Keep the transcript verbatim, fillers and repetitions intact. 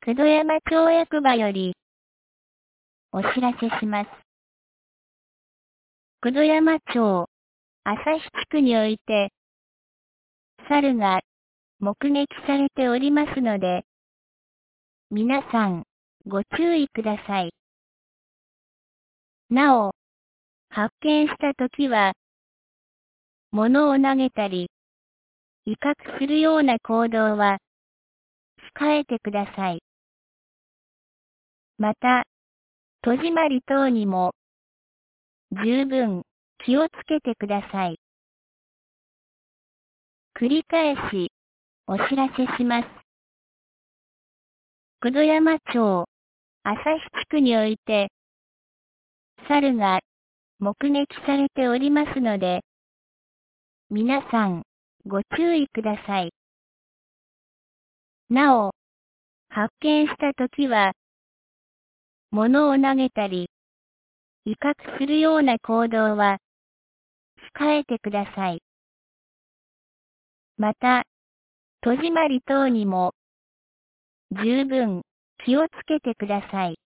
九度山町役場よりお知らせします。九度山町朝日地区において猿が目撃されておりますので、皆さんご注意ください。なお、発見したときは、物を投げたり、威嚇するような行動は控えてください。また、戸締まり等にも十分気をつけてください。繰り返しお知らせします。九度山町朝日地区において猿が目撃されておりますので、皆さんご注意ください。なお、発見したときは、物を投げたり、威嚇するような行動は控えてください。また、戸締まり等にも十分気をつけてください。